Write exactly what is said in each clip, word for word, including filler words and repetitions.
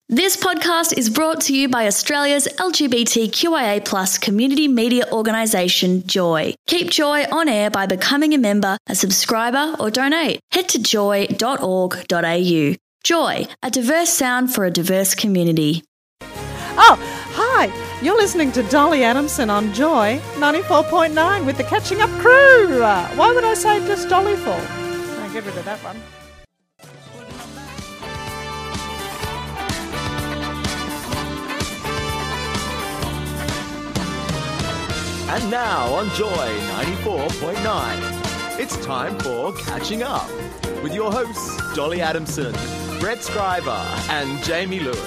This podcast is brought to you by Australia's L G B T Q I A plus community media organisation, Joy. Keep Joy on air by becoming a member, a subscriber or donate. Head to joy dot org dot a u. Joy, a diverse sound for a diverse community. Oh, hi. You're listening to Dolly Adamson on Joy ninety-four point nine with the Catching Up crew. Uh, why would I say just Dolly for? I'll get rid of that one. And now on Joy ninety-four point nine, it's time for Catching Up with your hosts Dolly Adamson, Brett Scriber and Jamie Lewis.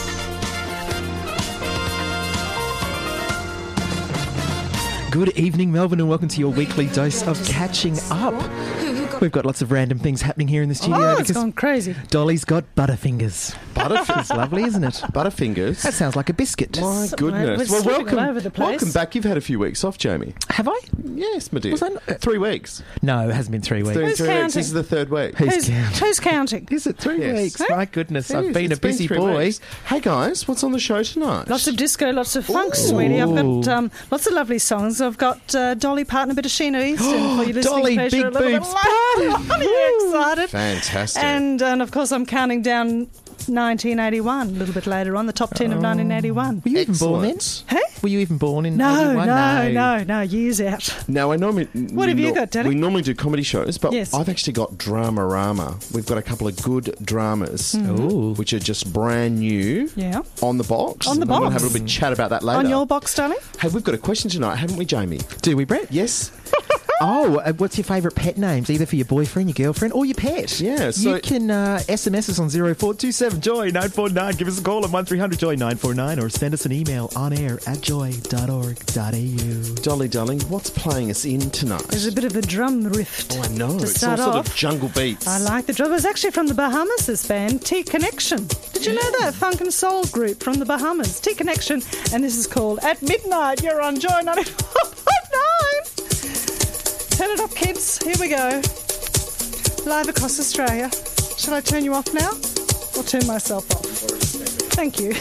Good evening, Melbourne, and welcome to your weekly dose of Catching Up. We've got lots of random things happening here in the studio. Oh, it's because gone crazy. Dolly's got Butterfingers. Butterfingers, Lovely, isn't it? Butterfingers. That sounds like a biscuit. My We're goodness. Well, slipping welcome, all over the place. welcome back. You've had a few weeks off, Jamie. Have I? Yes, my dear. Was I not- Three weeks. No, it hasn't been three weeks. Three, Who's three weeks. counting? This is the third week. Who's Who's, counting? who's counting? Is it three Yes. weeks? Huh? My goodness, It I've is. been It's a busy three boy. weeks. Hey, guys, what's on the show tonight? Lots of disco, lots of funk, sweetie. I've got um, lots of lovely songs. I've got uh, Dolly Parton, a bit of Sheena Easton for you listening Dolly, pleasure. big a little bit boobs later. Are you excited? Fantastic. And, and of course, I'm counting down nineteen eighty-one, a little bit later on, the top ten of nineteen eighty-one. Were you even born then? Excellent. Hey? Were you even born in No, eighty-one? no, no, no, years out. Now, I normally... What we have you nor- got, Daddy? We normally do comedy shows, but Yes. I've actually got Dramarama. We've got a couple of good dramas, Ooh. which are just brand new Yeah. on the box. On the And we're going to box. have a little bit of chat about that later. On your box, darling? Hey, we've got a question tonight, haven't we, Jamie? Do we, Brett? Yes. Oh, uh, what's your favourite pet names, either for your boyfriend, your girlfriend, or your pet? Yeah, so- you can uh, S M S us on zero four two seven joy nine four nine. Give us a call on one three hundred joy nine four nine, or send us an email on air at joy dot org dot a u. Dolly, darling, what's playing us in tonight? There's a bit of a drum riff. Oh, I know. To It's start all sort off, of jungle beats. I like the drum. It was actually from the Bahamas, this band, T Connection. Did you know that? Funk and soul group from the Bahamas, T Connection. And this is called At Midnight. You're on Joy ninety-four point nine. Turn it up, kids. Here we go. Live across Australia. Shall I turn you off now? Or turn myself off? Thank you.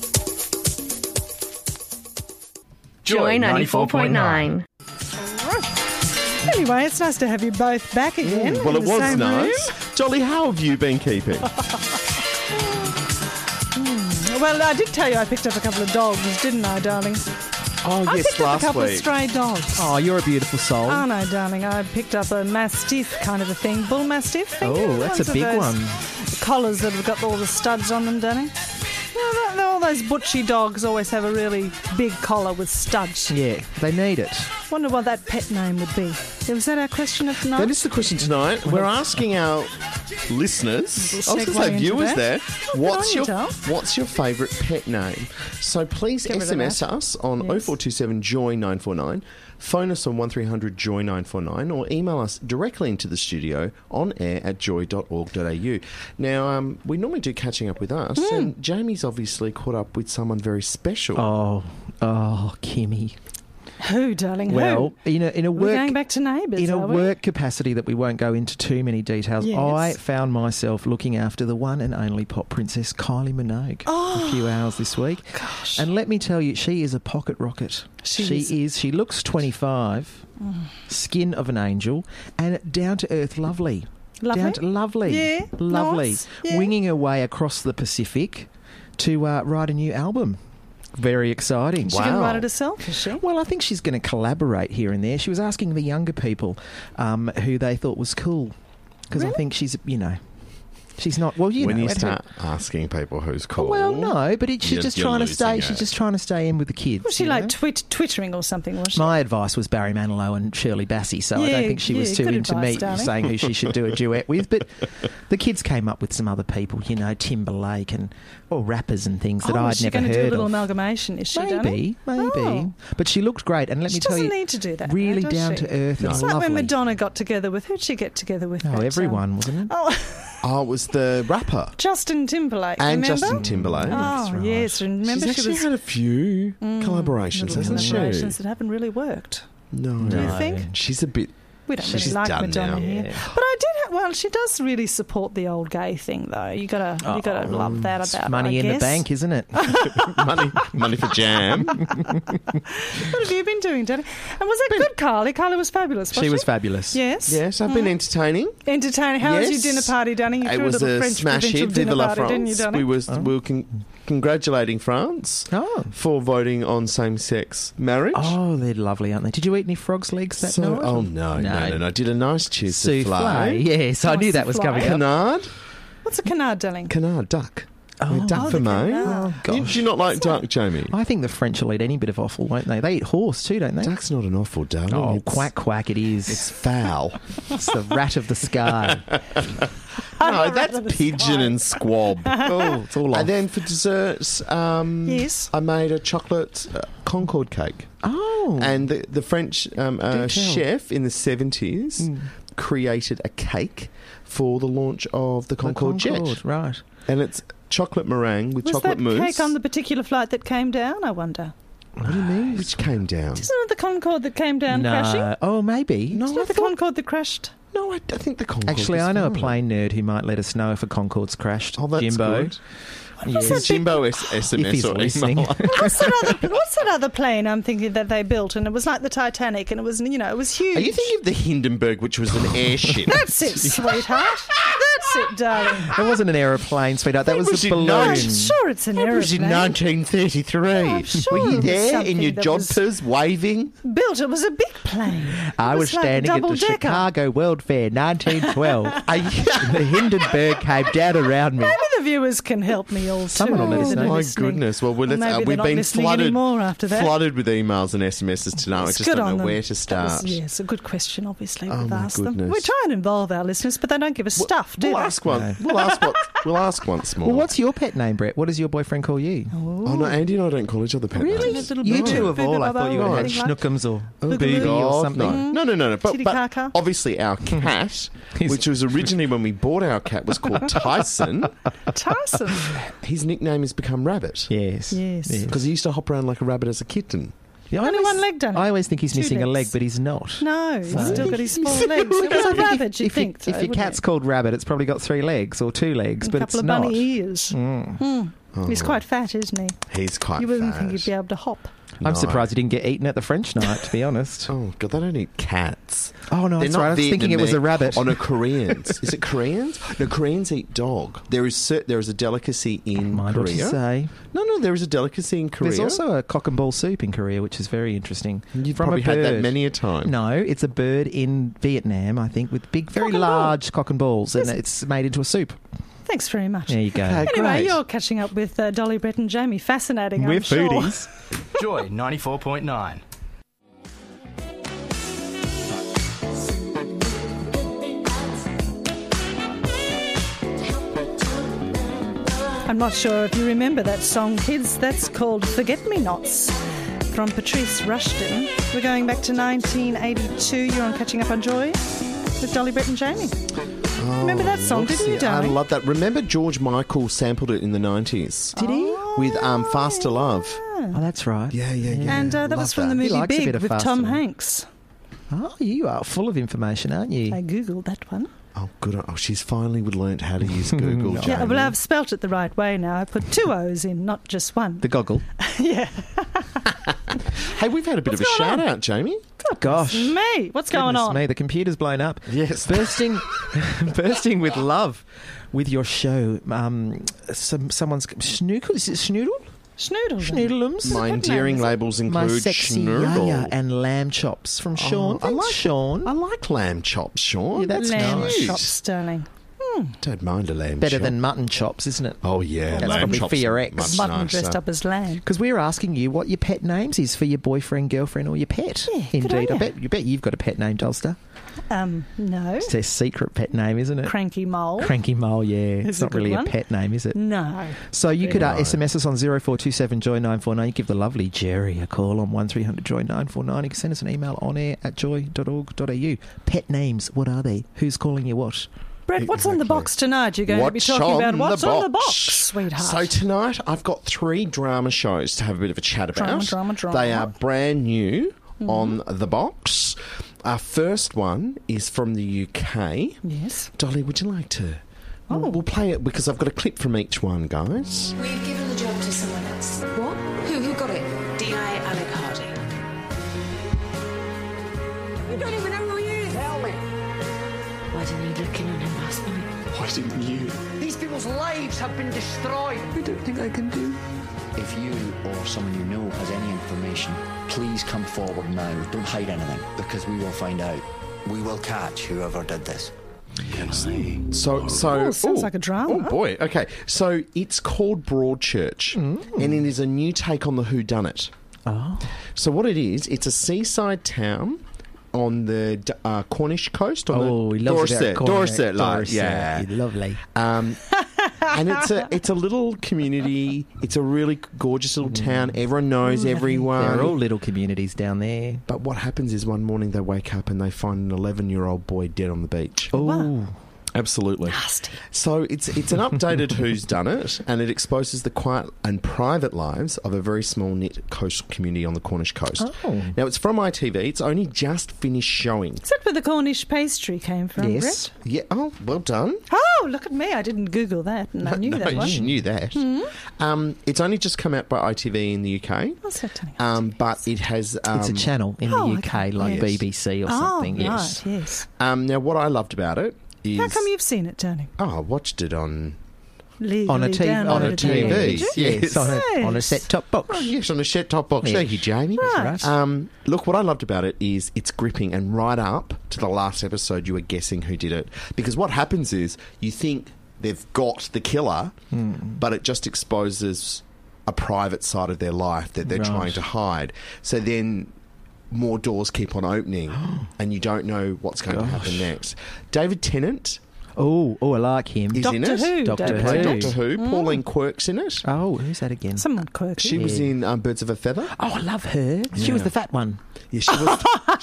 Joy ninety-four point nine. Anyway, it's nice to have you both back again. Mm, well, in it the was same nice. room. Dolly, how have you been keeping? Well, I did tell you I picked up a couple of dogs, didn't I, darling? Oh, I yes, picked up a last couple week. of stray dogs. Oh, you're a beautiful soul. Oh, no, darling. I picked up a mastiff kind of a thing. Bull mastiff. Think Oh, of that's ones a of big those one. Collars that have got all the studs on them, darling. No, no, no, all those butchy dogs always have a really big collar with studs. Yeah, they need it. Wonder what that pet name would be. Was that our question of tonight? That is the question tonight. We're asking our listeners, I was going to segue say into viewers that. there, good what's on your you, Tal. what's your favourite pet name? So please Get rid of S M S that. us on Yes. oh four two seven joy nine four nine, phone us on one three hundred joy nine four nine, or email us directly into the studio on air at joy dot org dot a u. Now, um, we normally do Catching Up with us, Hmm. and Jamie's obviously caught up with someone very special. Oh, oh, Kimmy. Who, darling? Well, Who? in a, in a We're work going back to neighbours, in a are we? work capacity that we won't go into too many details, Yes. I found myself looking after the one and only pop princess Kylie Minogue for a few hours this week. Oh, Gosh. And let me tell you, she is a pocket rocket. She is. is. She looks twenty-five, skin of an angel, and down to earth, lovely. Lovely? Down to lovely. Yeah, lovely. nice, yeah. Winging her way across the Pacific to uh, write a new album. Very exciting. She can write it herself, is she? Well, I think she's going to collaborate here and there. She was asking the younger people um, who they thought was cool. Because I Really? think she's, you know, she's not, well, you when know. you it's start a- asking people who's cool. Well, no, but it, she's You're- just you're trying to losing stay, it. she's just trying to stay in with the kids. Was she you like know? twit- twittering or something, was she? My advice was Barry Manilow and Shirley Bassey, so I Yeah, don't think she was yeah, too good into advice, me darling. saying who she should do a duet with. But the kids came up with some other people, you know, Timberlake and or rappers and things that oh, I'd is she never going to do a heard little of. amalgamation, is she, Maybe, darling? maybe. Oh. But she looked great, and let She me tell doesn't you, need to do that, really though, does down she? to earth and It's lovely. like when Madonna got together with, who'd she get together with? Oh, that, um, everyone, wasn't it? Oh, Oh, it was the rapper. Justin Timberlake, And remember? Justin Timberlake. Oh, That's right. yes, remember She's she actually was... had a few collaborations, little hasn't she? collaborations that haven't really worked. No. Do you think? She's a bit We don't She's really like done Madonna now. here. Yeah. But I did have, well, she does really support the old gay thing, though. You gotta, you gotta love that It's about money her, I in guess. the bank, isn't it? money, money for jam. What have you been doing, Danny? And was that good, Carly? Carly was fabulous, wasn't She she? was fabulous. Yes. Yes, I've been entertaining. Entertaining. How was Yes. your dinner party, Danny? You It threw was a little a French smash provincial hit. Vive dinner la party, didn't you, France. Danny? We, was, we were con- congratulating France Oh. for voting on same-sex marriage. Oh, they're lovely, aren't they? Did you eat any frog's legs that So- night? oh, no, no, no, no. I did a nice cheese Souffle. souffle. Yes, I Oh, knew that was souffle. coming up. Canard? What's a canard, darling? Canard, duck. Oh. Yeah, duck Oh, for the me. canard. Oh, You- gosh. Do you not like duck, Jamie? I think the French will eat any bit of offal, won't they? They eat horse too, don't they? Duck's not an offal, darling. Oh, it's, quack, quack, it is. It's foul. It's the rat of the sky. No, that's pigeon and squab. Oh, it's all off. And then for desserts, um, Yes. I made a chocolate uh, Concord cake. Oh. And the, the French um, uh, Do tell. chef in the seventies created a cake for the launch of the The Concorde, Concorde, jet. right. And it's chocolate meringue with Was chocolate that mousse. cake on the particular flight that came down, I wonder? What do you mean? Which came down? Isn't it the Concorde that came down no. crashing? Oh, maybe. No, Isn't I it the thought- Concorde that crashed? No, I, I think the Concorde Actually, was I know a fine. plane nerd who might let us know if a Concorde's crashed. Oh, that's Jimbo. good. Yes. Is Jimbo S- S M S If he's or listening. email? What's that other? What's that other plane? I'm thinking that they built, and it was like the Titanic, and it was, you know, it was huge. Are you thinking of the Hindenburg, which was an airship? That's it, sweetheart. That's it, darling. It wasn't an aeroplane, sweetheart. That was was a in balloon. I'm sure it's an It was in aeroplane. nineteen thirty-three. I'm sure Were it you was there in something your that was- jodhpurs waving? Built. It was a big plane. I It was, like standing at the double-decker. Chicago World Fair nineteen twelve. The Hindenburg came down around me. Maybe the viewers can help me all too. Someone will let us that know. are Oh my listening. goodness! Well, we're, Well, let's, maybe uh, they're we've not been listening flooded anymore after that. flooded with emails and S M Ses tonight. I It's just good don't on know them. where to That start. was, yes, a good question, obviously. Oh, We've my asked them. goodness. We try and involve our listeners, but they don't give us stuff, do We'll they? ask one. No. We'll ask what. We'll ask once more. Well, what's your pet name, Brett? What does your boyfriend call you? Oh no, Andy and I don't call each other pet Really? names. Little You boo- two of boo- all. I boo- thought you boo- had anything like- Schnookums or Oh, Boogie God, or something. No, no, no, no. But, Titty but caca. obviously, our cat, He's- which was originally when we bought our cat, was called Tyson. Tyson. His nickname has become Rabbit. Yes. Yes. Because he used to hop around like a rabbit as a kitten. Yeah, I Only always- one leg, don't he? I always think he's Two missing a leg, legs. but he's not. No, he's So- still got his four He's legs. still It was got- a I think rabbit, if, you'd if, think. if though, your wouldn't cat's it? called Rabbit, it's probably got three legs or two legs, A but couple it's of not. bunny ears. Mm. Hmm. He's quite fat, isn't he? He's quite You wouldn't fat. think he'd be able to hop. I'm No. surprised he didn't get eaten at the French night, to be honest. Oh, God, they don't eat cats. Oh, no, They're that's not right. I was thinking it was a Vietnamese. rabbit. Oh, no, Koreans. Is it Koreans? No, Koreans eat dog. There is cer- there is a delicacy in Mind what you Korea. say. No, no, there is a delicacy in Korea. There's also a cock and ball soup in Korea, which is very interesting. You've From probably a had that bird. many a time. No, it's a bird in Vietnam, I think, with big, very Cock and ball. large cock and balls, and Is- it's made into a soup. Thanks very much. There you go. Okay. Anyway, Great. you're catching up with uh, Dolly, Brett and Jamie. Fascinating, We're I'm sure. foodies. Joy ninety-four point nine. I'm not sure if you remember that song, kids. That's called Forget-Me-Nots from Patrice Rushton. We're going back to nineteen eighty-two. You're on Catching Up on Joy with Dolly, Brett and Jamie. Remember that song, didn't you, Whoopsie. I darling? love that. Remember George Michael sampled it in the nineties? Did he? With um, Faster Love. Oh, that's right. Yeah, yeah, yeah. And uh, that Love was from the that. He movie likes a Big bit of with Fast Tom Love. Hanks. Oh, you are full of information, aren't you? I googled that one. Oh, good. Oh, she's finally learnt how to use Google. No. Yeah, Jamie. well, I've spelt it the right way now. I put two O's in, not just one. The goggle. Yeah. Hey, we've had a bit What's of a going on? shout out, Jamie. Gosh. Me, what's going Goodness on? me, the computer's blown up. Yes. Bursting, bursting with love with your show. Um, some someone's Schnoodle. Is it Schnoodle? Schnoodle. Schnoodleums. My What endearing name is it? labels My include sexy Schnoodle. yaya and lamb chops from Sean. I Thanks, like Sean. I like lamb chops, Sean. Yeah, that's Lamb nice. cute. chops, darling. Don't mind a lamb Better chop. than mutton chops, isn't it? Oh, yeah. That's lamb probably chops for your are ex. much Mutton nicer. dressed up as lamb. Because we're asking you what your pet names is for your boyfriend, girlfriend, or your pet. Yeah, good Indeed, on I ya. bet you bet you've got a pet name, Dolster. Um, no. It's a secret pet name, isn't it? Cranky mole. Cranky Mole, yeah. Is It's a not good really one. a pet name, is it? No. So you could uh, No. S M S us on zero four two seven joy nine four nine. You give the lovely Jerry a call on one three hundred joy nine four nine. You can send us an email on air at joy dot org dot a u. Pet names, what are they? Who's calling you what? Brett, what's on the Exactly. box tonight? You're going to be What's talking on about what's the on the box? box, sweetheart. So tonight I've got three drama shows to have a bit of a chat about. Drama, drama, drama. They are brand new on the box. our first one is from the U K. Yes. Dolly, would you like to? Oh. We'll, we'll play it because I've got a clip from each one, guys. We've given the job to someone else. What? Who? Who got it? D I Alec Hardy. You don't even know who he is. Tell me. Why didn't you look in on him last night? Why didn't you? These people's lives have been destroyed. I don't think I can do. If you or someone you know has any information, please come forward now. Don't hide anything, because we will find out. We will catch whoever did this. Can I? So, so Oh, sounds ooh. like a drama. Oh boy. Okay, so it's called Broadchurch, Mm. and it is a new take on the Whodunit. Oh. So what it is, it's a seaside town on the uh, Cornish coast. On Oh, the he loves Dorset, about Cornish. Dorset, like, Dorset, yeah, lovely. Um, and it's a it's a little community. It's a really gorgeous little town. Everyone knows everyone. They're all little communities down there. But what happens is one morning they wake up and they find an eleven-year-old boy dead on the beach. Oh, Absolutely. Nasty. So it's it's an updated Who's Done It, and it exposes the quiet and private lives of a very small knit coastal community on the Cornish coast. Oh. Now, it's from I T V. It's only just finished showing. Is that where the Cornish pastry came from, yes. Brett? Yeah. Oh, well done. Oh, look at me. I didn't Google that, and I knew no, that one. you knew that. Hmm? Um, it's only just come out by I T V in the U K. What's that telling Um, but it has... Um, It's a channel in Oh, the U K, okay. like Yes. B B C or Oh, something. yes. right, yes. Um, now, what I loved about it is... How come you've seen it, Tony? Oh, I watched it on... Legally On a T V, on a downloaded T V, it, did you? Yes. yes, on a, on a Yes. set-top box. Oh, yes, on a set-top box. Yeah. Thank you, Jamie. Right. Um, look, what I loved about it is it's gripping, and right up to the last episode, you were guessing who did it. Because what happens is you think they've got the killer, but it just exposes a private side of their life that they're Right. trying to hide. So then more doors keep on opening, and you don't know what's going to happen next. David Tennant Oh, oh, I like him. is in Doctor it. Who, Doctor David Who. Played Tennant. Doctor Who. Pauline Quirk's in it. Oh, who's that again? Someone quirky. She was in um, Birds of a Feather. Oh, I love her. She was the fat one. Yeah, she was.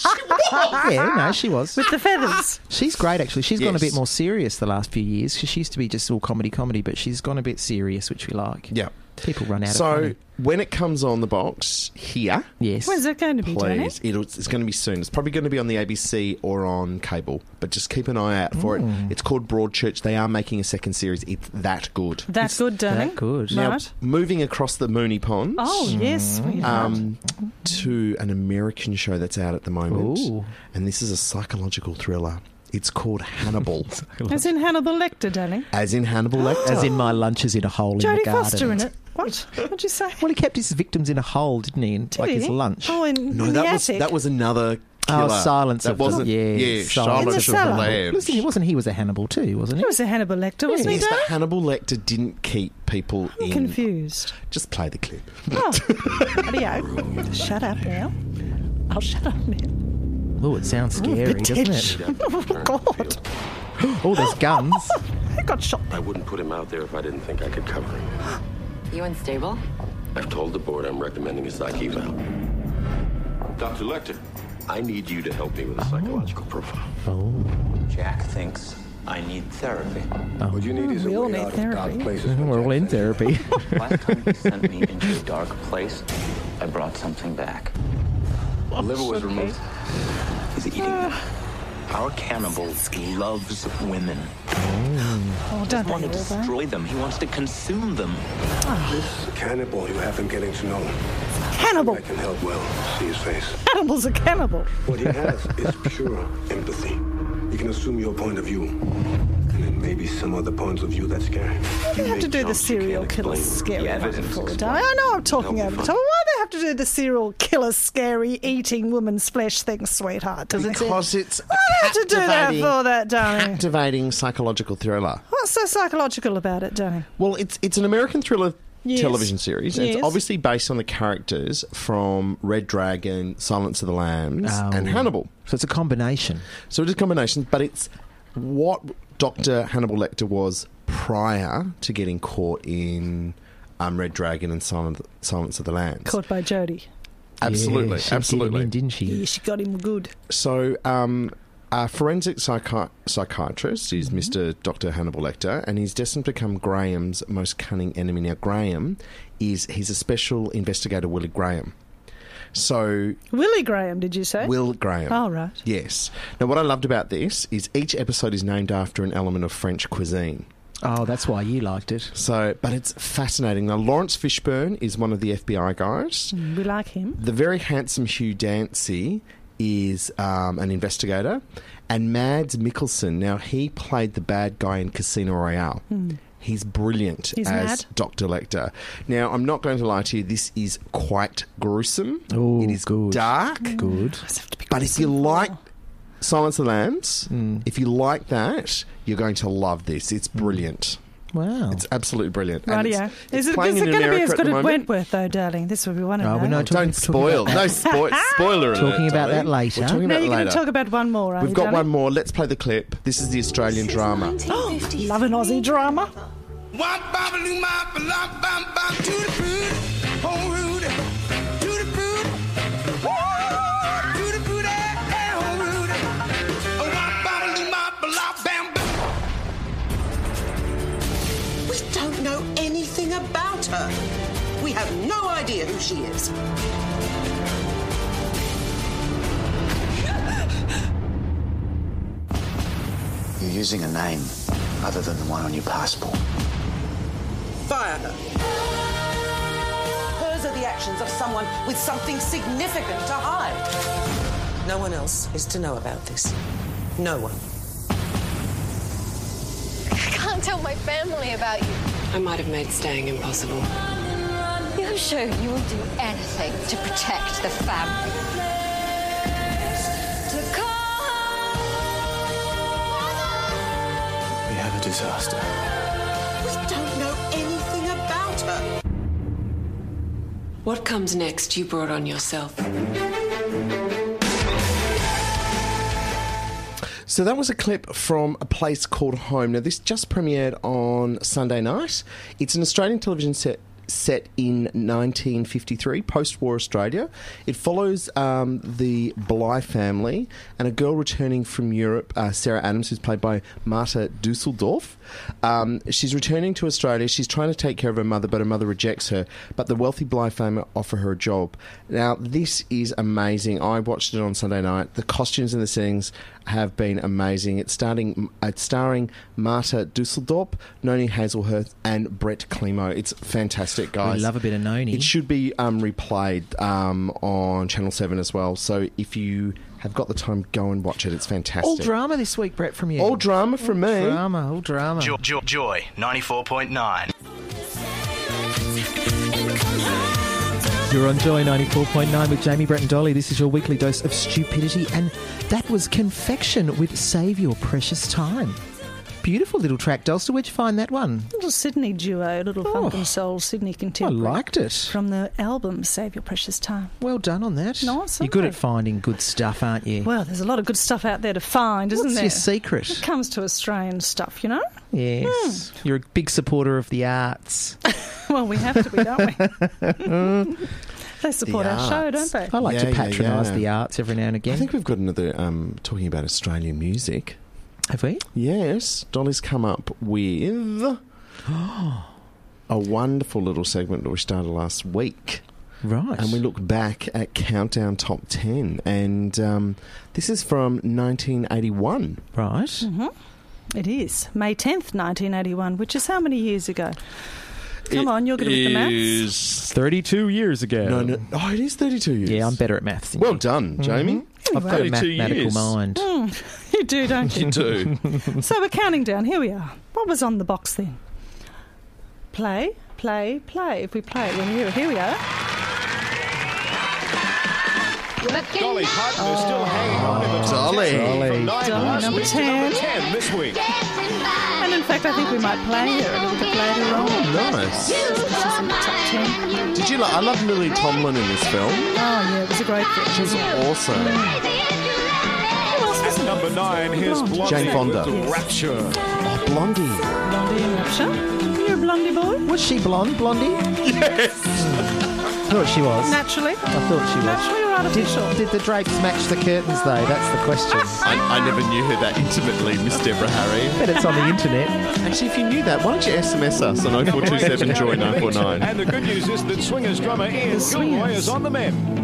Yeah, no, she was. With the feathers. She's great, actually. She's gone a Yes. bit more serious the last few years because she used to be just all comedy, comedy, but she's gone a bit serious, which we like. Yeah. People run out of So funny. when it comes on the box here, Yes. When's that going to be, Tony? please, it'll, it's going to be soon. It's probably going to be on the A B C or on cable, but just keep an eye out for it. It's called Broadchurch. They are making a second series. It's that good. That good, Tony? that good. Now, Right. moving across the Mooney Ponds Oh, yes, sweetheart. um, to an American show that's out at the moment, Ooh. and this is a psychological thriller. It's called Hannibal, As in Hannibal Lecter, darling. as in Hannibal Lecter. As in my lunch is in a hole in Jodie the garden. Foster in it. What? What'd you say? Well, he kept his victims in a hole, didn't he? In, like Did his he? lunch. Oh, in, No, in that the was attic. that was another killer. Oh, Silence that of the- wasn't. yeah, yeah, Silence Charlotte of the of the Cellar. Lambs. Listen, he wasn't he was a Hannibal too, wasn't He he? was a Hannibal Lecter, wasn't he, Yes, but Dad? Hannibal Lecter didn't keep people I'm in. confused. Just play the clip. Oh, radio. Shut up now. I'll shut up now. Oh, it sounds scary, doesn't Bitch. it? Oh, God. Oh, there's guns. I got shot. I wouldn't put him out there if I didn't think I could cover him. You unstable? I've told the board I'm recommending a psych eval. Doctor Lecter, I need you to help me with a psychological profile. Oh. Jack thinks I need therapy. What you need is We a all way need out of therapy. dark places. We're all in therapy. Last time he sent me into a dark place, I brought something back. The liver was removed. He's eating them. Our cannibal loves women. Oh, don't He wants to bother with that. destroy them. He wants to consume them. This cannibal you have been getting to know. Cannibal. I can help well see his face. Cannibal's a cannibal. What he has is pure empathy. He can assume your point of view. And then maybe some other points of view that scare. They have to do the serial killer scary one for it. I know I'm talking over the top. Why do they have to do the serial killer scary eating woman's flesh thing, sweetheart? Does it Because it's a Why do they have to do that captivating, for that, darling? captivating psychological thriller. What's so psychological about it, darling? Well, it's it's an American thriller Yes. television series. And Yes. It's obviously based on the characters from Red Dragon, Silence of the Lambs, Oh. and Hannibal. So it's a combination. So it's a combination, but it's what Doctor Hannibal Lecter was prior to getting caught in um, Red Dragon and Silent, Silence of the Lambs. Caught by Jodie. Absolutely, Yeah, she did him absolutely. in, didn't she? Yeah, she got him good. So, um, a forensic psychi- psychiatrist is Mm-hmm. Mister Doctor Hannibal Lecter, and he's destined to become Graham's most cunning enemy. Now, Graham is he's a special investigator, Willie Graham. So Willie Graham, did you say? Will Graham. Oh, right. Yes. Now, what I loved about this is each episode is named after an element of French cuisine. Oh, that's why you liked it. So, but it's fascinating. Now, Lawrence Fishburne is one of the F B I guys. Mm, we like him. The very handsome Hugh Dancy is um, an investigator. And Mads Mikkelsen, now he played the bad guy in Casino Royale. Mm. He's brilliant He's as mad. Doctor Lecter. Now, I'm not going to lie to you, this is quite gruesome. Oh, it is good. dark. Good. But if you like Silence of the Lambs, Mm. if you like that, you're going to love this. It's brilliant. Wow. It's absolutely brilliant. And Rightio. it's- Is it's it, playing is it in going to be America as at good the as moment. Wentworth, though, darling? This is what we want to Oh, know. we're not talking, Don't talking spoil. about No that. spo- spoiler alert. Talking about darling. that later. We're talking Now about you're it going later. to talk about one more, are We've you, got darling? one more. Let's play the clip. This is the Australian drama. Love an Aussie drama. We don't know anything about her. We have no idea who she is. You're using a name other than the one on your passport. Fire her. Hers are the actions of someone with something significant to hide. No one else is to know about this. No one. I can't tell my family about you. I might have made staying impossible. You showed you will do anything to protect the family. We have a disaster. We don't know anything about her. What comes next, you brought on yourself. So that was a clip from A Place Called Home. Now, this just premiered on Sunday night. It's an Australian television set set in nineteen fifty-three, post-war Australia. It follows um, the Bligh family and a girl returning from Europe, uh, Sarah Adams, who's played by Marta Dusseldorf. Um, she's returning to Australia. She's trying to take care of her mother, but her mother rejects her. But the wealthy Bligh family offer her a job. Now, this is amazing. I watched it on Sunday night. The costumes and the settings have been amazing. It's starting. It's starring Marta Dusseldorf, Noni Hazelhurst, and Brett Klemo. It's fantastic, guys. We love a bit of Noni. It should be um, replayed um, on Channel seven as well. So if you have got the time, go and watch it. It's fantastic. All drama this week, Brett, from you. All drama from all me. Drama, all drama. Joy, Joy, Joy ninety-four point nine. You're on Joy ninety-four point nine with Jamie, Brett and Dolly. This is your weekly dose of stupidity. And that was Confection with Save Your Precious Time. Beautiful little track, Dolster. Where'd you find that one? Little Sydney duo, little Oh. funk and soul Sydney contemporary. I liked it. From the album Save Your Precious Time. Well done on that. Nice, You're isn't good it? at finding good stuff, aren't you? Well, there's a lot of good stuff out there to find, isn't What's there? your secret? When it comes to Australian stuff, you know? Yes. You're a big supporter of the arts. Well, we have to be, don't we? They support The our show, don't arts. they? I like Yeah, to yeah, patronise yeah. the arts every now and again. I think we've got another um, talking about Australian music. Have we? Yes, Dolly's come up with a wonderful little segment that we started last week. Right. And we look back at Countdown Top ten. And um, this is from nineteen eighty-one. Right. Mm-hmm. It is. May tenth, nineteen eighty-one, which is how many years ago? Come on, you're good with the maths. Is thirty-two years ago. No, no. Oh, it is thirty-two years. Yeah, I'm better at maths. than Well you. done, Jamie. I've got a thirty-two mathematical years. mind. Mm, you do, don't you? You do. So we're counting down. Here we are. What was on the box then? Play, play, play. If we play it, when we hear it. Here we are. Dolly Parton is still hanging on in the top Dolly. ten. Dolly. From nine Dolly, last number week to ten. number ten this week. And in fact, I think we might play her a little bit later on. Nice. She's in the top ten. Did you like? I love Lily Tomlin in this film. Oh, yeah, it was a great film. She was awesome. At number nine, here's Blondie Jane Fonda. with Rapture. Oh, Blondie. Blondie and Rapture. You're a Blondie boy? Was she blonde, Blondie? Yes. I thought she was. Naturally. I thought she was. Naturally or artificial? Did, did the drapes match the curtains, though? That's the question. I, I never knew her that intimately, Miss Deborah Harry. But it's on the internet. Actually, if you knew that, why don't you S M S us on oh four two seven Joy nine four nine? And the good news is that swingers drummer Ian Gilroy is on the mend.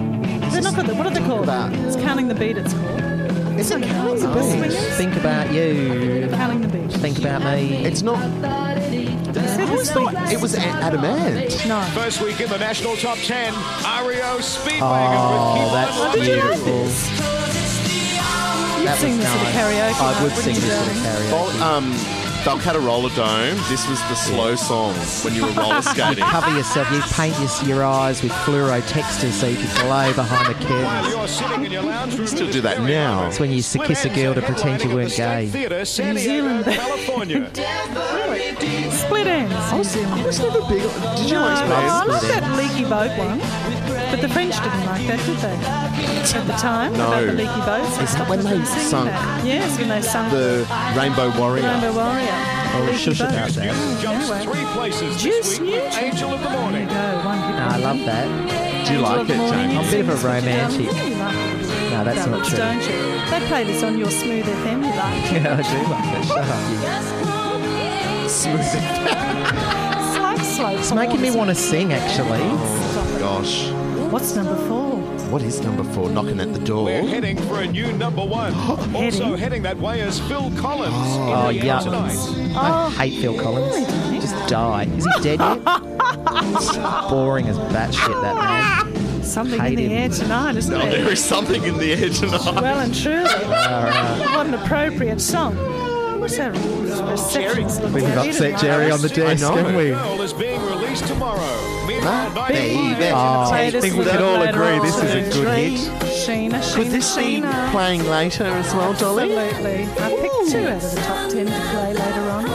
They're not called that. What are they called? about- It's Counting the Beat, it's called. Is it Counting the Beat? Think about you. Counting the Beat. Think about me. It's not. It was not. It was A- Adam Ant. No. First week in the national top ten, R E O Speedwagon Oh, with Keep that's On Did you know beautiful. this? You'd That sing was this at a nice. karaoke I night, would wouldn't sing you, this at a darling? karaoke. Well, um, Balcatta Roller Dome. This was the slow song when you were roller skating. Cover yourself. You paint your, your eyes with fluoro textures so you can glow behind the While curtains. you're sitting in your lounge room, Still do that now. It's when you used to kiss a girl to pretend you weren't gay. Theatre, San New Diego, Zealand. California. Split ends. New Zealand. I was never big. Did you No, like I Split like Ends? that leaky boat one. But the French didn't like that, did they? At the time, No. about the leaky boats. Is that when they Sing sunk that. Yes, when they sunk the Rainbow Warrior? Rainbow Warrior. Oh, Leaky shush boat. about that. Jumps Anyway. three places Juice this week with Newton. Angel of the There Morning. you go, one hit No, I love that. Do you like it, James? I'm a bit of a romantic. Yeah, you like it. No, that's not Ballads, true. don't you? They play this on your Smooth F M, you like it. Yeah, I do like that. Shut up. Smooth. It's like slow It's making me porn. want to sing, actually. Oh, gosh. What's number four? What is number four knocking at the door? We're heading for a new number one. Also heading that way is Phil Collins. Oh, in the yeah. tonight. I hate Phil Collins. Just die. Is he dead yet? Boring as batshit, that man. Something Hate in the him. air tonight, isn't Oh, there? there is something in the air tonight. Well and truly. right. What an appropriate song. What's that receptionist looking We've at you upset tonight? Jerry on the desk, know. haven't we? Girl is being released tomorrow. Meanwhile, Huh? Big Baby. Mom- Oh, Play I this think we little could all later agree on. this is a good Dream. hit. Sheena, Sheena, Could this be Sheena. playing later as well, Dolly? Absolutely. I picked two out of the top ten to play later on.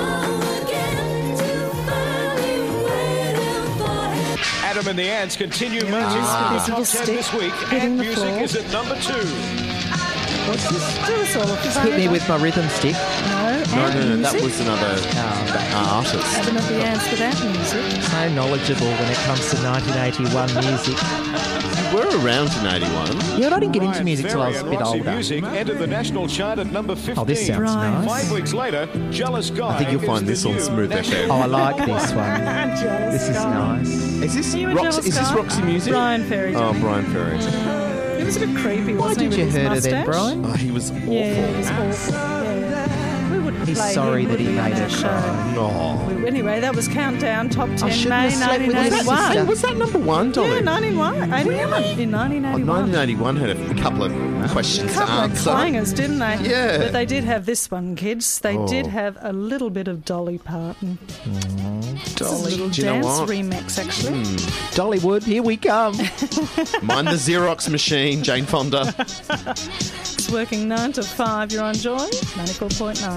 Adam and the Ants continue marching Ah. to the top ten this week. Hitting And the music floor. is at number two. What's this? Do us all a Just hit me with my rhythm stick. No, No, and no, no, that music. was another uh, artist. Adam at the Ants without music. So knowledgeable when it comes to nineteen eighty-one music. You were around in eighty-one. Yeah, but I didn't get into Ryan music till I was a Ferry bit and Roxy older. Music entered the national chart at number fifteen. Oh, this sounds Right. nice. Five weeks later, Jealous Guy. I think you'll is find the this on new Smooth national F M. Oh, I like this one. Jealous This is guy. nice. Is this You a Roxy? jealous Is this guy? Roxy Music? Brian Ferry. Oh, Johnny. Brian Ferry. He was a bit creepy, Why wasn't did he? you with his hurt her then, mustache? Brian? Oh, he was awful. Yeah, he was awful. Yeah. We wouldn't He's play sorry him, that would he we, on made her our show? cry. No. We- Anyway, that was Countdown Top ten, shouldn't May have slept with nineteen his eighty-one. sister. Was that number one, Dolly? Yeah, nineteen eighty-one. eighty-one. In nineteen Oh, eighty-one. nineteen eighty-one had a couple of questions to couple of answer. clangers, didn't they? Yeah. But they did have this one, kids. They Oh. did have a little bit of Dolly Parton. It's a little Do you know dance what? remix, actually. Dollywood, here we come. Mind the Xerox machine, Jane Fonda. It's working nine to five. You're on Joy, ninety-four point nine.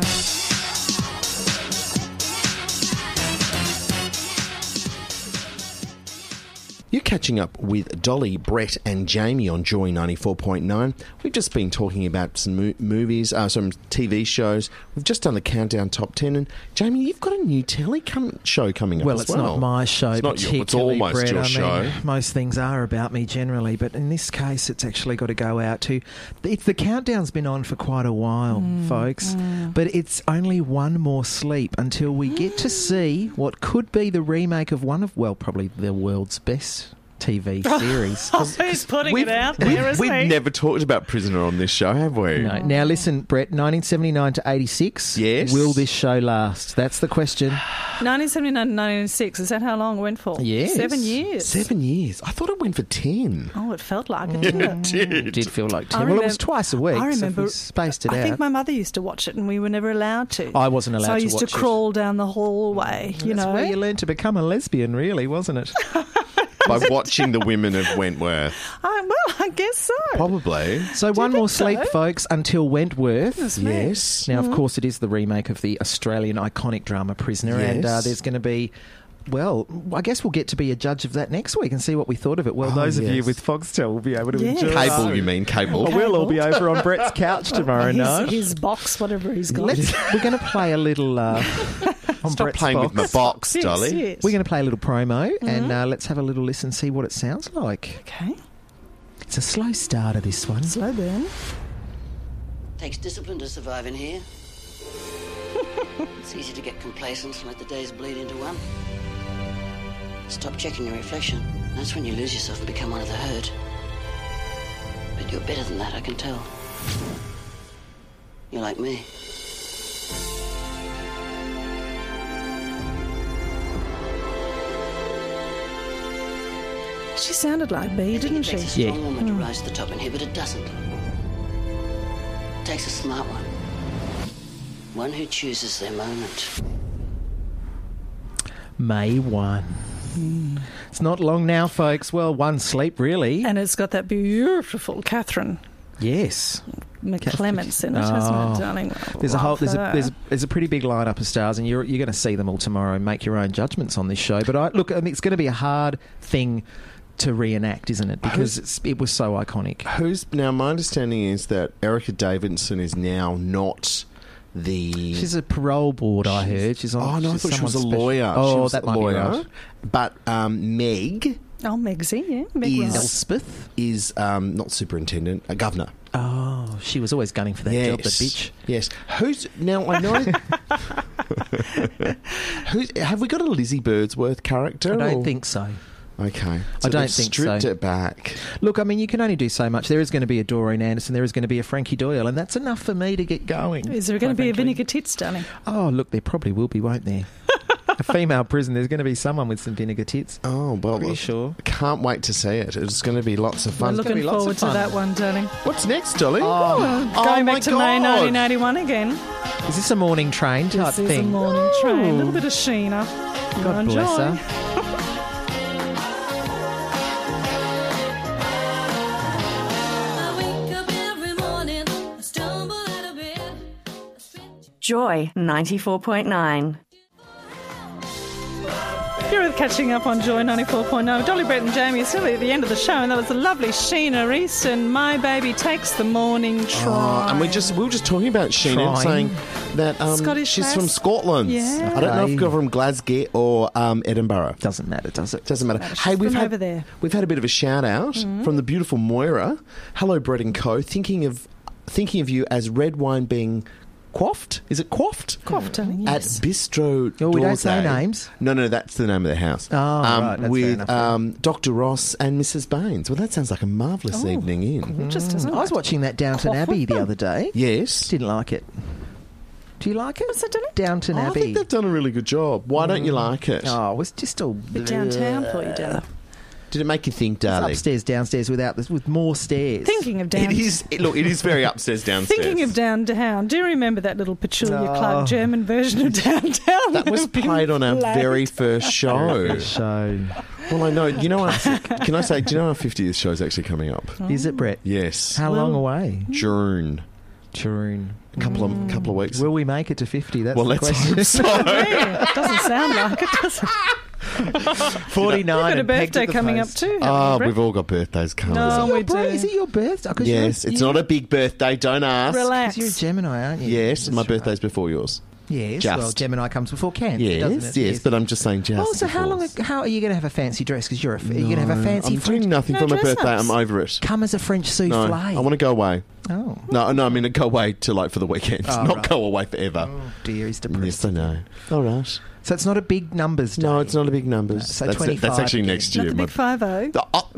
You're catching up with Dolly, Brett and Jamie on Joy ninety-four point nine. We've just been talking about some mo- movies, uh, some T V shows. We've just done the Countdown Top ten. And Jamie, you've got a new telly com- show coming up Well, as it's well. not my show, It's not your, it's particularly, almost Brett. your I mean, show. most things are about me generally, but in this case, it's actually got to go out to. It's, the countdown's been on for quite a while, Mm, folks, but it's only one more sleep until we get to see what could be the remake of one of, well, probably the world's best T V series. Who's putting We've, it out we've, there, isn't we've he? never talked about Prisoner on this show, have we? No. Now listen, Brett, nineteen seventy-nine to eighty-six. Yes. Will this show last? That's the question. nineteen seventy-nine to nineteen ninety-six. Is that how long it went for? Yes. Seven years. Seven years. I thought it went for ten. Oh, it felt like it, Yeah, didn't it it? did. It did feel like I ten. Well, it was remember- twice a week. I so if remember. we spaced it I out. think my mother used to watch it, and we were never allowed to. I wasn't allowed so I to used watch to it. crawl down the hallway. You That's know, where you learned to become a lesbian, really, wasn't it? By watching The Women of Wentworth. I, well, I guess so. Probably. So one more think so? sleep, folks, until Wentworth. Goodness me. Yes. Now, of course, it is the remake of the Australian iconic drama Prisoner, and uh, Yes. there's going to be. Well, I guess we'll get to be a judge of that next week and see what we thought of it. Well, Oh, those of you yes. with Foxtel will be able to Yeah. enjoy Cable, it. you mean cable? Well, we'll all be over on Brett's couch tomorrow his, night. his box, whatever he's got. Let's, we're going to play a little uh, on Stop Brett's playing box. with my box, Yes, Dolly. yes. We're going to play a little promo, and uh, let's have a little listen, see what it sounds like. Okay. It's a slow starter, this one. Slow burn. Takes discipline to survive in here. It's easy to get complacent and let the days bleed into one. Stop checking your reflection. That's when you lose yourself and become one of the herd. You're better than that, I can tell. You're like me. She sounded like Bea, didn't she? It takes a strong woman to rise to the top in here, but it doesn't. It takes a smart one. One who chooses their moment. May first. Mm. It's not long now, folks. Well, one sleep, really. And it's got that beautiful Catherine Yes. McClements in it, hasn't it, darling? Oh, there's a whole there's a, her. there's a there's a pretty big lineup of stars, and you're you're going to see them all tomorrow and make your own judgments on this show. But I look, I mean, it's going to be a hard thing to reenact, isn't it? Because it's, it was so iconic. Who's now? My understanding is that Erica Davidson is now not the. She's a parole board. I heard she's on. Oh no, I she's thought she was a someone special. lawyer. Oh, she was that a might lawyer. be right. But um, Meg. Oh, Megsy, yeah. Meg is, Rice. Elspeth is um, not superintendent, a governor. Oh, she was always gunning for that yes. job, the bitch. Yes. Who's now? I know. Who's have we got a Lizzie Birdsworth character? I don't or? think so. Okay, so I don't they've think stripped so. it back. Look, I mean, you can only do so much. There is going to be a Doreen Anderson, there is going to be a Frankie Doyle, and that's enough for me to get going. Is there going to be a Vinegar Tits, darling? Oh, look, there probably will be, won't there? A female prison, there's going to be someone with some vinegar tits. Oh, well, pretty sure. Can't wait to see it. It's going to be lots of fun. We're looking forward to that one, darling. What's next, Dolly? Oh, oh going my back to God. May nineteen eighty-one again. Is this a morning train type This is thing? a morning train. A little bit of Sheena. God Enjoy. bless her. Joy ninety-four point nine. You're with Catching Up on Joy ninety-four point nine. Dolly, Brett and Jamie is really at the end of the show, and that was the lovely Sheena Easton. My baby takes the morning train. Oh, and we just we were just talking about Sheena Trying. saying that um, Scottish she's lass. from Scotland. Yeah. I don't know if Okay. you're from Glasgow or um, Edinburgh. Doesn't matter, does it? Doesn't matter. She's Hey, we've from had over there. we've had a bit of a shout out from the beautiful Moira. Hello, Brett and Co. Thinking of thinking of you as red wine being quaffed. Is it quaffed? Quaffed, darling, yes. At Bistro. Oh, we don't say Dorset. names? No, no, that's the name of the house. Oh, um, right, that's fair with enough, yeah. um, Doctor Ross and Missus Baines. Well, that sounds like a marvellous Oh, evening in. Just doesn't I was watching that Downton Cough Abbey with the them. other day. Yes. Didn't like it. Do you like it? What's that, darling? Downton Oh, I Abbey. think they've done a really good job. Why don't you like it? Oh, it was just all Bit downtown for you, darling. Did it make you think, It's darling? upstairs, downstairs, without this, with more stairs. Thinking of down. It is. It, look, it is very upstairs, downstairs. Thinking of downtown. Do you remember that little Petulia No. Clark German version of downtown? That was played on our Black. very first show. So, Well, I know. You know, what, can I say? Do you know our fiftieth show is actually coming up? is it, Brett? Yes, How long away? June. June. A couple of couple of weeks. Will we make it to fifty? That's well, the let's question. hope so. Yeah, it doesn't sound like it, does it? forty-nine. You've got a and pegged birthday at the coming up post. too, haven't Ah, you, Brett? we've all got birthdays coming. No, Is it, your we bra- do. is it your birthday? 'Cause Yes, you're, it's you- not a big birthday. Don't ask. Relax. 'cause you're a Gemini, aren't you? Yes, That's my right. birthday's before yours. Yes, Just. well, Gemini comes before Cancer, doesn't Yes, it? yes, but I'm just saying just. Oh, so how before. long? How are you going to have a fancy dress? Because you're a, are you going to have a No, fancy I'm French? doing nothing No for my dress-ups. birthday. I'm over it. Come as a French souffle. No, I want to go away. Oh, No, no, I mean to go away to like for the weekend, Oh, not right. go away forever. oh dear, he's depressed. Yes, I know. All right. So it's not a big numbers day. No, it's not a big numbers. So that's, twenty-five that's actually again. next Not year. the My- big five oh. Oh,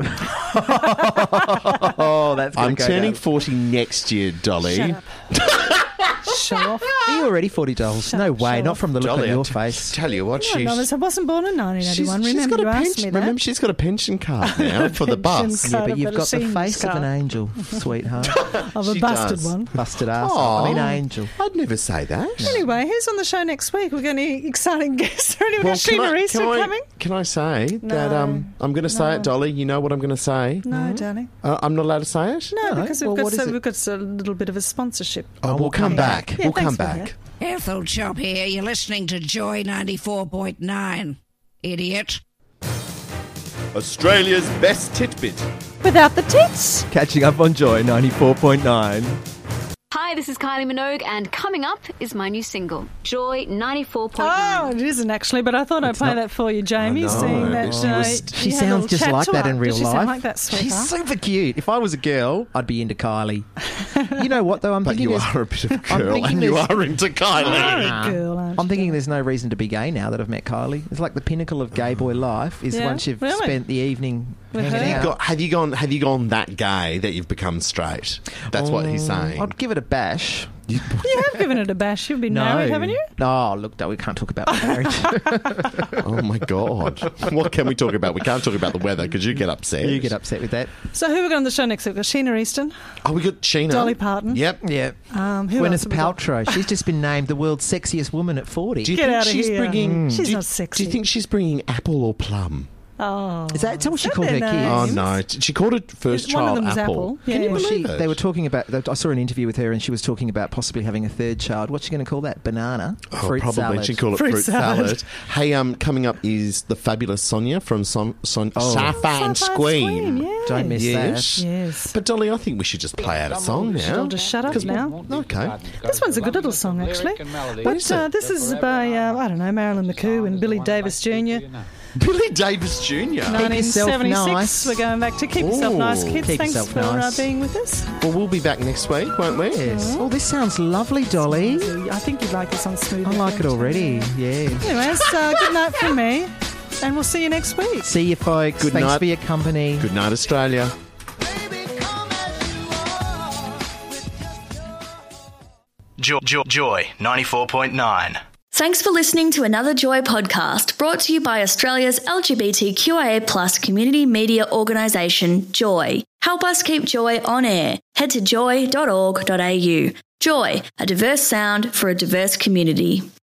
Oh, that's. Gonna I'm go turning down. forty next year, Dolly. Shut up. Show off. Are you already forty dollars? Shut No up, way, show not off. from the look Dolly, on your I t- face. Tell you what, No, she's, no, I wasn't born in nineteen she's, eighty-one. she's Remember, got a you asked pension. me that. Remember, she's got a pension card now for the Pension bus. card. Yeah, I've but you've got a got the seamless face of an scar. angel, sweetheart. Of a She busted does. one. Busted ass. Aw. I mean, angel. I'd never say that. Anyway, who's on the show next week? We've got any exciting guests or anyone? Well, Got can Sheena I, Easton can, I, coming? can I say that No. um, I'm going to say No. it, Dolly? You know what I'm going to say? No, darling. Uh, I'm not allowed to say it? No, No. because Well, we've, what got is so, it? we've got a little bit of a sponsorship. Oh, we'll come back. Yeah, we'll thanks come for back. Ethel Chop here. You're listening to Joy ninety-four point nine. Idiot. Australia's best titbit. Without the tits. Catching up on Joy ninety-four point nine. Hi, this is Kylie Minogue, and coming up is my new single, Joy ninety-four point Oh, nine. it isn't actually, but I thought I'd It's play not- that for you, Jamie, I know, seeing that but uh, she was- you She had a sounds little just chat like to that her. in real Does she life. sound like that, She's sweetheart? super cute. If I was a girl, I'd be into Kylie. You know what, though? I'm But thinking you there's- are a bit of a I'm girl, thinking and you there's- are into Kylie. You're a girl, aren't I'm you? thinking there's no reason to be gay now that I've met Kylie. It's like the pinnacle of gay boy life is Yeah, once you've really? spent the evening with Hanging her. Have you, got, have you gone? Have you gone that gay that you've become straight? That's what he's saying. I'd give it a bash. You have given it a bash. You've been No. married, haven't you? No, look, no, we can't talk about my marriage. Oh my God! What can we talk about? We can't talk about the weather because you get upset. You get upset with that. So who have we got on the show next week? We've got Sheena Easton, Oh, we got Sheena. Dolly Parton. Yep. Yeah. Um, who else Gwyneth have we got? Paltrow. She's just been named the world's sexiest woman at forty. Do you Get think out of she's here. bringing? Mm. She's do you- not sexy. Do you think she's bringing apple or plum? Oh, Is that, is that what she Is that called her their kids? Oh names? no! She called it first Is one of child them was apple. Apple? Can you Yeah. Well, believe she, it? they were talking about. I saw an interview with her, and she was talking about possibly having a third child. What's she going to call that? Banana, Oh, fruit probably salad. she'd call it Fruit fruit, salad. salad. Hey, um, coming up is the fabulous Sonia from Son, Son, Oh. Sapphire Sapphire Squeam. Squeam, yes. Don't miss Yes. that. Yes. But Dolly, I think we should just play out a song Should now. I just shut up 'Cause we- now? Okay. This one's a good little song, actually. But is uh, it? this is by, uh, I don't know, Marilyn McCoo and Billy Davis Junior Billy Davis Junior nineteen seventy-six. nice. We're going back to Keep Yourself Ooh. Nice, kids. Keep Thanks yourself for uh, nice. being with us. Well, we'll be back next week, won't we? Yes. Oh, this sounds lovely, Dolly. I think you'd like this on Smooth. I like it already. Yeah. Anyways, uh, good night from me, and we'll see you next week. See you, folks. Good Thanks night. for your company. Good night, Australia. Joy, Joy, Joy ninety-four point nine. Thanks for listening to another Joy podcast brought to you by Australia's L G B T Q I A plus community media organisation, Joy. Help us keep Joy on air. Head to joy dot org dot a u. Joy, a diverse sound for a diverse community.